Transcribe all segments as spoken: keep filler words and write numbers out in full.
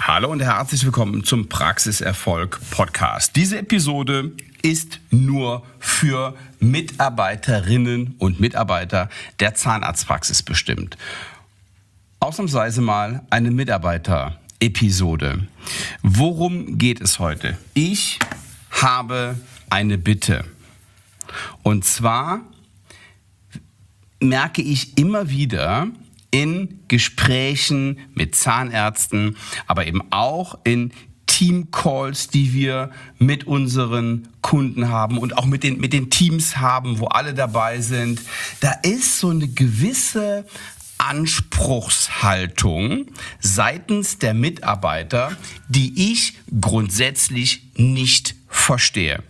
Hallo und herzlich willkommen zum Praxiserfolg Podcast. Diese Episode ist nur für Mitarbeiterinnen und Mitarbeiter der Zahnarztpraxis bestimmt. Ausnahmsweise mal eine Mitarbeiter-Episode. Worum geht es heute? Ich habe eine Bitte. Und zwar merke ich immer wieder in Gesprächen mit Zahnärzten, aber eben auch in Teamcalls, die wir mit unseren Kunden haben und auch mit den, mit den Teams haben, wo alle dabei sind. Da ist so eine gewisse Anspruchshaltung seitens der Mitarbeiter, die ich grundsätzlich nicht verstehe.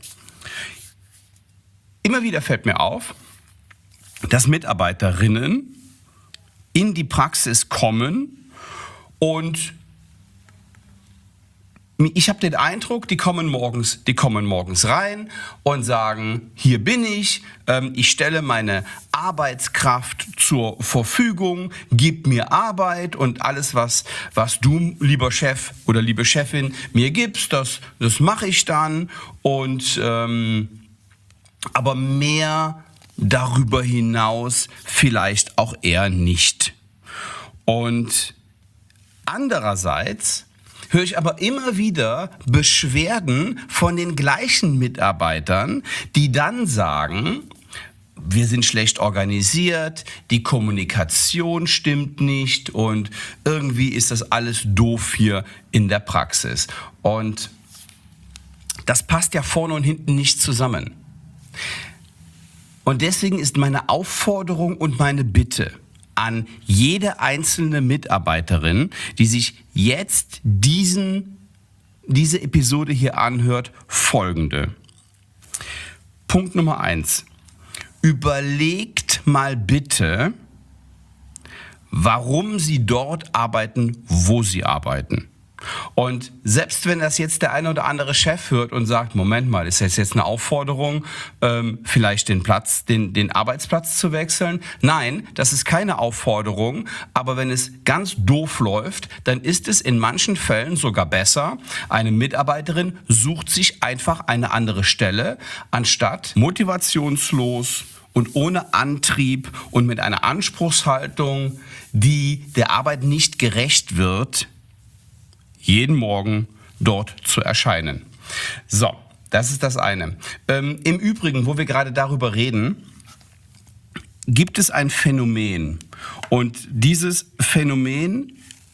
Immer wieder fällt mir auf, dass Mitarbeiterinnen in die Praxis kommen und ich habe den Eindruck, die kommen morgens, die kommen morgens rein und sagen, hier bin ich, ähm, ich stelle meine Arbeitskraft zur Verfügung, gib mir Arbeit und alles, was, was du, lieber Chef oder liebe Chefin, mir gibst, das, das mache ich dann. Und ähm, aber mehr darüber hinaus vielleicht auch eher nicht. Und andererseits höre ich aber immer wieder Beschwerden von den gleichen Mitarbeitern, die dann sagen, wir sind schlecht organisiert, die Kommunikation stimmt nicht und irgendwie ist das alles doof hier in der Praxis. Und das passt ja vorne und hinten nicht zusammen. Und deswegen ist meine Aufforderung und meine Bitte an jede einzelne Mitarbeiterin, die sich jetzt diesen, diese Episode hier anhört, folgende. Punkt Nummer eins. Überlegt mal bitte, warum Sie dort arbeiten, wo Sie arbeiten. Und selbst wenn das jetzt der eine oder andere Chef hört und sagt, Moment mal, ist das jetzt eine Aufforderung, ähm, vielleicht den Platz, den, den Arbeitsplatz zu wechseln? Nein, das ist keine Aufforderung, aber wenn es ganz doof läuft, dann ist es in manchen Fällen sogar besser. Eine Mitarbeiterin sucht sich einfach eine andere Stelle, anstatt motivationslos und ohne Antrieb und mit einer Anspruchshaltung, die der Arbeit nicht gerecht wird, jeden Morgen dort zu erscheinen. So, das ist das eine. Ähm, im Übrigen, wo wir gerade darüber reden, gibt es ein Phänomen. Und dieses Phänomen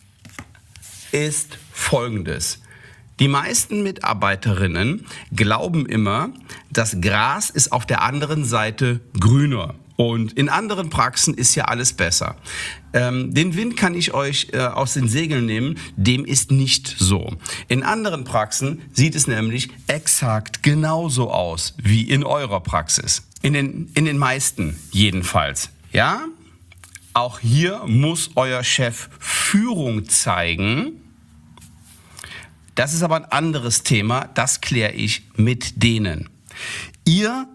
ist folgendes. Die meisten Mitarbeiterinnen glauben immer, das Gras ist auf der anderen Seite grüner. Und in anderen Praxen ist ja alles besser. Ähm, den Wind kann ich euch äh, aus den Segeln nehmen, dem ist nicht so. In anderen Praxen sieht es nämlich exakt genauso aus wie in eurer Praxis. In den, in den meisten jedenfalls. Ja? Auch hier muss euer Chef Führung zeigen. Das ist aber ein anderes Thema, das kläre ich mit denen. Ihr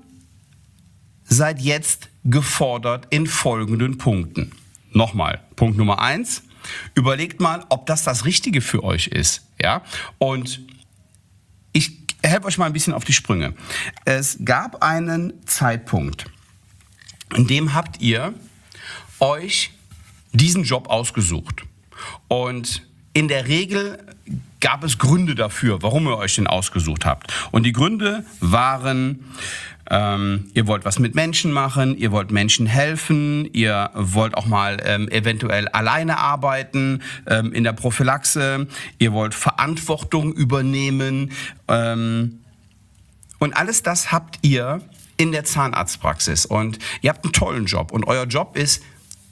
seid jetzt gefordert in folgenden Punkten. Nochmal, Punkt Nummer eins, überlegt mal, ob das das Richtige für euch ist. Ja? Und ich helfe euch mal ein bisschen auf die Sprünge. Es gab einen Zeitpunkt, in dem habt ihr euch diesen Job ausgesucht. Und in der Regel gab es Gründe dafür, warum ihr euch den ausgesucht habt. Und die Gründe waren, ähm, ihr wollt was mit Menschen machen, ihr wollt Menschen helfen, ihr wollt auch mal ähm, eventuell alleine arbeiten ähm, in der Prophylaxe, ihr wollt Verantwortung übernehmen. Ähm, und alles das habt ihr in der Zahnarztpraxis. Und ihr habt einen tollen Job. Und euer Job ist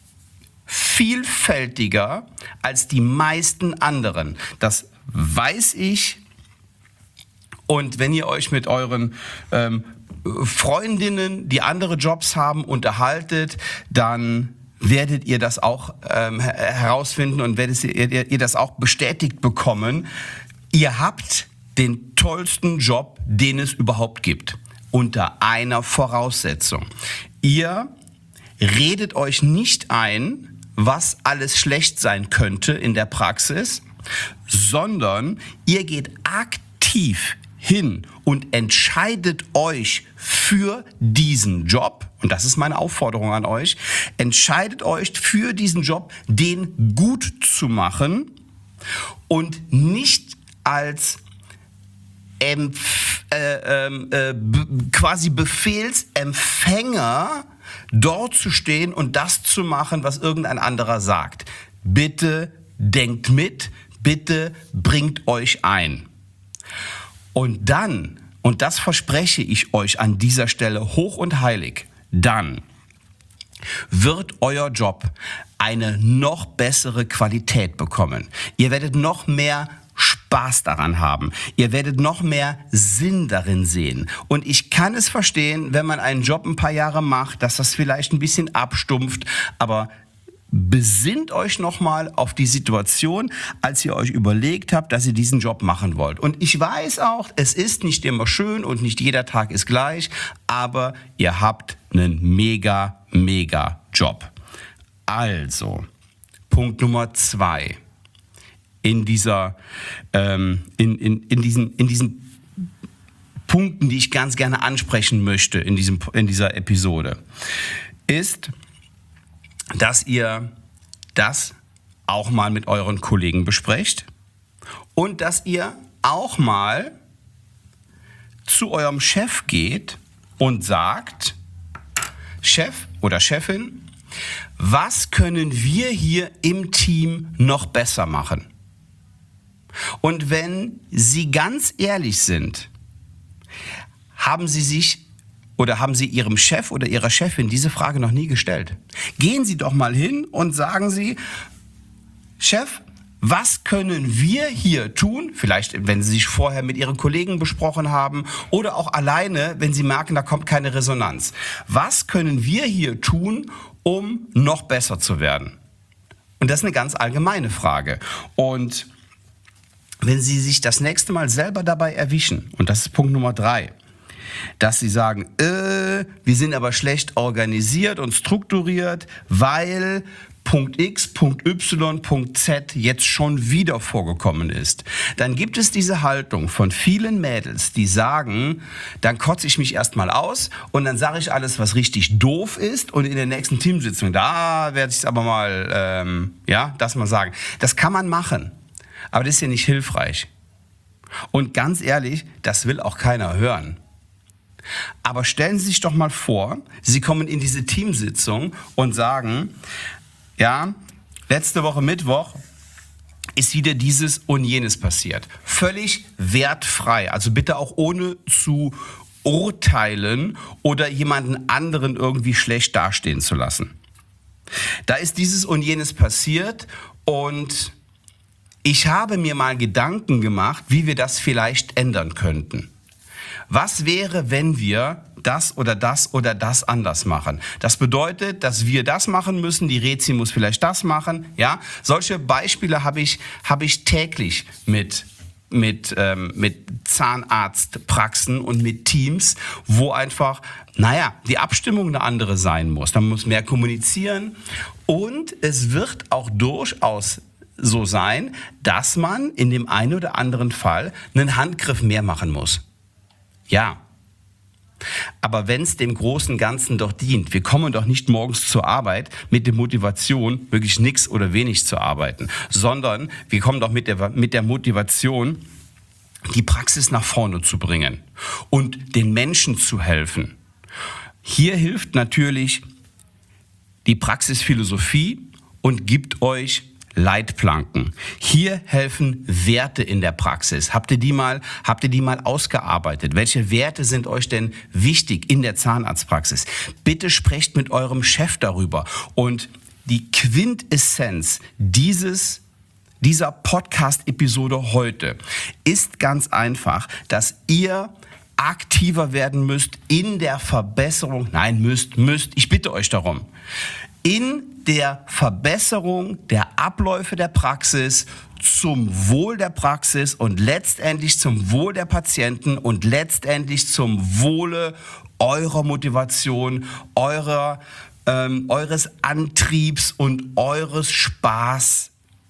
vielfältiger als die meisten anderen. Das weiß ich. Und wenn ihr euch mit euren ähm, Freundinnen, die andere Jobs haben, unterhaltet, dann werdet ihr das auch ähm, herausfinden und werdet ihr, ihr das auch bestätigt bekommen. Ihr habt den tollsten Job, den es überhaupt gibt. Unter einer Voraussetzung. Ihr redet euch nicht ein, was alles schlecht sein könnte in der Praxis, sondern ihr geht aktiv hin und entscheidet euch für diesen Job, und das ist meine Aufforderung an euch, entscheidet euch für diesen Job, den gut zu machen und nicht als Empf- äh, äh, b- quasi Befehlsempfänger dort zu stehen und das zu machen, was irgendein anderer sagt. Bitte denkt mit, bitte bringt euch ein. Und dann, und das verspreche ich euch an dieser Stelle hoch und heilig, dann wird euer Job eine noch bessere Qualität bekommen. Ihr werdet noch mehr Spaß daran haben. Ihr werdet noch mehr Sinn darin sehen. Und ich kann es verstehen, wenn man einen Job ein paar Jahre macht, dass das vielleicht ein bisschen abstumpft, aber besinnt euch nochmal auf die Situation, als ihr euch überlegt habt, dass ihr diesen Job machen wollt. Und ich weiß auch, es ist nicht immer schön und nicht jeder Tag ist gleich, aber ihr habt einen mega, mega Job. Also, Punkt Nummer zwei in dieser, ähm, in, in, in diesen, in diesen Punkten, die ich ganz gerne ansprechen möchte in diesem, in dieser Episode, ist, dass ihr das auch mal mit euren Kollegen besprecht und dass ihr auch mal zu eurem Chef geht und sagt, Chef oder Chefin, was können wir hier im Team noch besser machen? Und wenn Sie ganz ehrlich sind, haben Sie sich oder haben Sie Ihrem Chef oder Ihrer Chefin diese Frage noch nie gestellt? Gehen Sie doch mal hin und sagen Sie, Chef, was können wir hier tun? Vielleicht, wenn Sie sich vorher mit Ihren Kollegen besprochen haben oder auch alleine, wenn Sie merken, da kommt keine Resonanz. Was können wir hier tun, um noch besser zu werden? Und das ist eine ganz allgemeine Frage. Und wenn Sie sich das nächste Mal selber dabei erwischen, und das ist Punkt Nummer drei, dass sie sagen, äh, wir sind aber schlecht organisiert und strukturiert, weil Punkt X, Punkt Y, Punkt Z jetzt schon wieder vorgekommen ist. Dann gibt es diese Haltung von vielen Mädels, die sagen, dann kotze ich mich erstmal aus und dann sage ich alles, was richtig doof ist, und in der nächsten Teamsitzung, da werde ich es aber mal, ähm, ja, das mal sagen. Das kann man machen, aber das ist ja nicht hilfreich. Und ganz ehrlich, das will auch keiner hören. Aber stellen Sie sich doch mal vor, Sie kommen in diese Teamsitzung und sagen, ja, letzte Woche Mittwoch ist wieder dieses und jenes passiert. Völlig wertfrei, also bitte auch ohne zu urteilen oder jemanden anderen irgendwie schlecht dastehen zu lassen. Da ist dieses und jenes passiert und ich habe mir mal Gedanken gemacht, wie wir das vielleicht ändern könnten. Was wäre, wenn wir das oder das oder das anders machen? Das bedeutet, dass wir das machen müssen, die Rezi muss vielleicht das machen. Ja? Solche Beispiele habe ich, habe ich täglich mit, mit, ähm, mit Zahnarztpraxen und mit Teams, wo einfach, naja, die Abstimmung eine andere sein muss. Man muss mehr kommunizieren und es wird auch durchaus so sein, dass man in dem einen oder anderen Fall einen Handgriff mehr machen muss. Ja, aber wenn es dem großen Ganzen doch dient, wir kommen doch nicht morgens zur Arbeit mit der Motivation, wirklich nichts oder wenig zu arbeiten, sondern wir kommen doch mit der, mit der Motivation, die Praxis nach vorne zu bringen und den Menschen zu helfen. Hier hilft natürlich die Praxisphilosophie und gibt euch Leitplanken. Hier helfen Werte in der Praxis. Habt ihr die mal, habt ihr die mal ausgearbeitet? Welche Werte sind euch denn wichtig in der Zahnarztpraxis? Bitte sprecht mit eurem Chef darüber. Und die Quintessenz dieses, dieser Podcast-Episode heute ist ganz einfach, dass ihr aktiver werden müsst in der Verbesserung. Nein, müsst, müsst. Ich bitte euch darum. In der Verbesserung der Abläufe der Praxis zum Wohl der Praxis und letztendlich zum Wohl der Patienten und letztendlich zum Wohle eurer Motivation, eurer, ähm, eures Antriebs und eures Spaß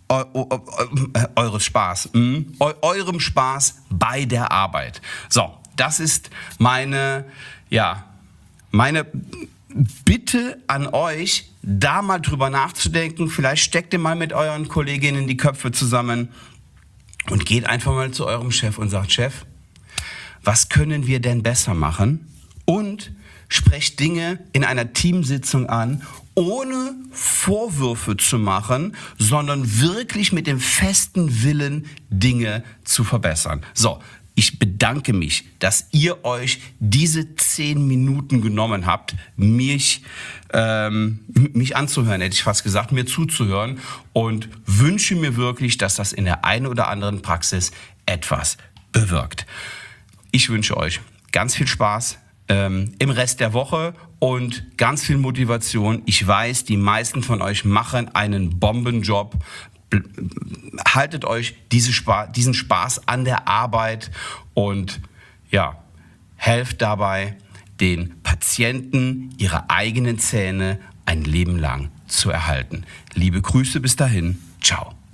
eu, eu, eu, eures Spaß, mh, eu, eurem Spaß bei der Arbeit. So, das ist meine, ja, meine Bitte an euch, da mal drüber nachzudenken. Vielleicht steckt ihr mal mit euren Kolleginnen die Köpfe zusammen und geht einfach mal zu eurem Chef und sagt, Chef, was können wir denn besser machen? Und sprecht Dinge in einer Teamsitzung an, ohne Vorwürfe zu machen, sondern wirklich mit dem festen Willen, Dinge zu verbessern. So, ich bedanke mich, dass ihr euch diese zehn Minuten genommen habt, mich, ähm, mich anzuhören, hätte ich fast gesagt, mir zuzuhören, und wünsche mir wirklich, dass das in der einen oder anderen Praxis etwas bewirkt. Ich wünsche euch ganz viel Spaß ähm, im Rest der Woche und ganz viel Motivation. Ich weiß, die meisten von euch machen einen Bombenjob. Haltet euch diese Spa- diesen Spaß an der Arbeit und ja, helft dabei, den Patienten ihre eigenen Zähne ein Leben lang zu erhalten. Liebe Grüße bis dahin. Ciao.